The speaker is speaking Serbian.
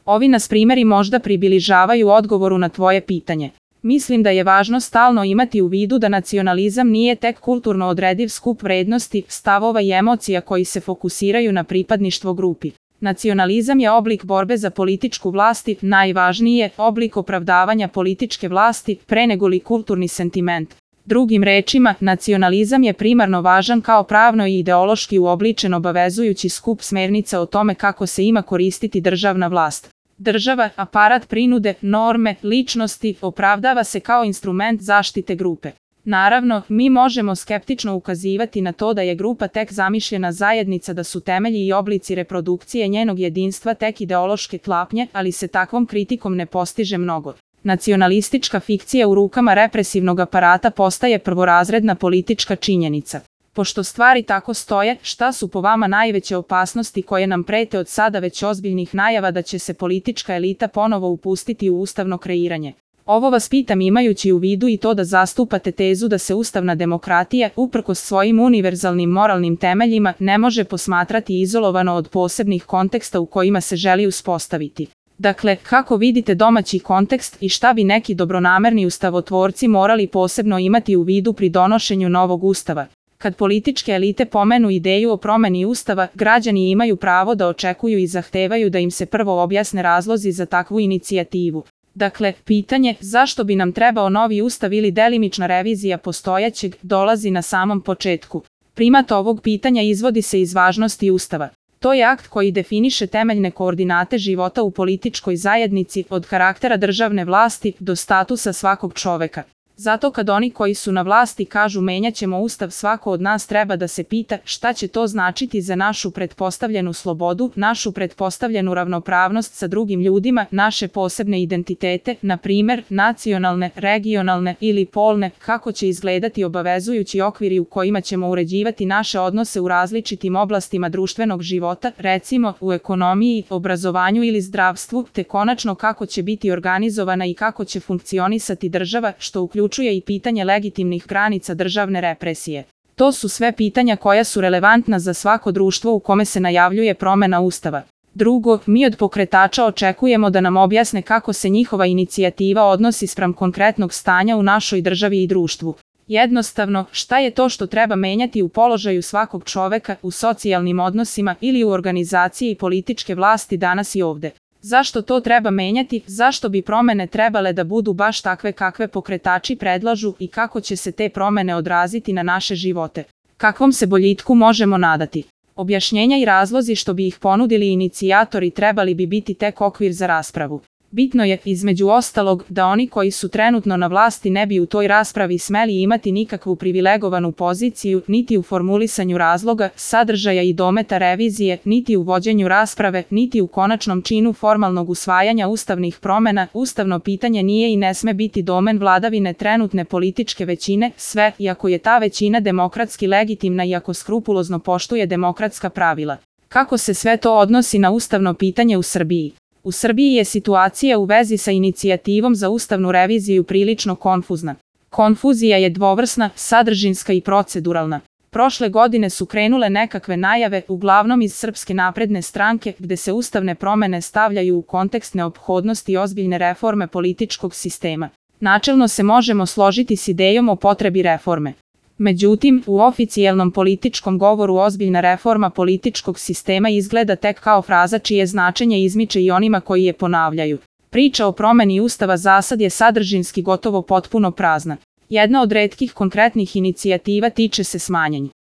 Ovi nas primjeri možda približavaju odgovoru na tvoje pitanje. Mislim da je važno stalno imati u vidu da nacionalizam nije tek kulturno odrediv skup vrednosti, stavova i emocija koji se fokusiraju na pripadništvo grupi. Nacionalizam je oblik borbe za političku vlast i, najvažnije, oblik opravdavanja političke vlasti pre nego li kulturni sentiment. Drugim rečima, nacionalizam je primarno važan kao pravno i ideološki uobličen obavezujući skup smernica o tome kako se ima koristiti državna vlast. Država, aparat prinude, norme, ličnosti, opravdava se kao instrument zaštite grupe. Naravno, mi možemo skeptično ukazivati na to da je grupa tek zamišljena zajednica, da su temelji i oblici reprodukcije njenog jedinstva tek ideološke tlapnje, ali se takvom kritikom ne postiže mnogo. Nacionalistička fikcija u rukama represivnog aparata postaje prvorazredna politička činjenica. Pošto stvari tako stoje, šta su po vama najveće opasnosti koje nam prete od sada već ozbiljnih najava da će se politička elita ponovo upustiti u ustavno kreiranje? Ovo vas pitam imajući u vidu i to da zastupate tezu da se ustavna demokratija, uprkos svojim univerzalnim moralnim temeljima, ne može posmatrati izolovano od posebnih konteksta u kojima se želi uspostaviti. Dakle, kako vidite domaći kontekst i šta bi neki dobronamerni ustavotvorci morali posebno imati u vidu pri donošenju novog ustava? Kad političke elite pomenu ideju o promeni ustava, građani imaju pravo da očekuju i zahtevaju da im se prvo objasne razlozi za takvu inicijativu. Dakle, pitanje zašto bi nam trebao novi ustav ili delimična revizija postojećeg dolazi na samom početku. Primat ovog pitanja izvodi se iz važnosti ustava. To je akt koji definiše temeljne koordinate života u političkoj zajednici, od karaktera državne vlasti do statusa svakog čoveka. Zato kad oni koji su na vlasti kažu menjat ćemo ustav, svako od nas treba da se pita šta će to značiti za našu pretpostavljenu slobodu, našu pretpostavljenu ravnopravnost sa drugim ljudima, naše posebne identitete, na primjer, nacionalne, regionalne ili polne, kako će izgledati obavezujući okviri u kojima ćemo uređivati naše odnose u različitim oblastima društvenog života, recimo u ekonomiji, obrazovanju ili zdravstvu, te konačno kako će biti organizovana i kako će funkcionisati država, što uključuje i pitanje legitimnih granica državne represije. To su sve pitanja koja su relevantna za svako društvo u kome se najavljuje promena ustava. Drugo, mi od pokretača očekujemo da nam objasne kako se njihova inicijativa odnosi spram konkretnog stanja u našoj državi i društvu. Jednostavno, šta je to što treba menjati u položaju svakog čoveka, u socijalnim odnosima ili u organizaciji političke vlasti danas i ovde? Zašto to treba menjati, zašto bi promene trebale da budu baš takve kakve pokretači predlažu i kako će se te promene odraziti na naše živote? Kakvom se boljitku možemo nadati? Objašnjenja i razlozi što bi ih ponudili inicijatori trebali bi biti tek okvir za raspravu. Bitno je, između ostalog, da oni koji su trenutno na vlasti ne bi u toj raspravi smeli imati nikakvu privilegovanu poziciju, niti u formulisanju razloga, sadržaja i dometa revizije, niti u vođenju rasprave, niti u konačnom činu formalnog usvajanja ustavnih promena. Ustavno pitanje nije i ne sme biti domen vladavine trenutne političke većine, sve, iako je ta većina demokratski legitimna i ako skrupulozno poštuje demokratska pravila. Kako se sve to odnosi na ustavno pitanje u Srbiji? U Srbiji je situacija u vezi sa inicijativom za ustavnu reviziju prilično konfuzna. Konfuzija je dvovrsna, sadržinska i proceduralna. Prošle godine su krenule nekakve najave, uglavnom iz Srpske napredne stranke, gde se ustavne promene stavljaju u kontekst neophodnosti ozbiljne reforme političkog sistema. Načelno se možemo složiti s idejom o potrebi reforme. Međutim, u oficijalnom političkom govoru ozbiljna reforma političkog sistema izgleda tek kao fraza čije značenje izmiče i onima koji je ponavljaju. Priča o promeni ustava zasad je sadržinski gotovo potpuno prazna. Jedna od retkih konkretnih inicijativa tiče se smanjenja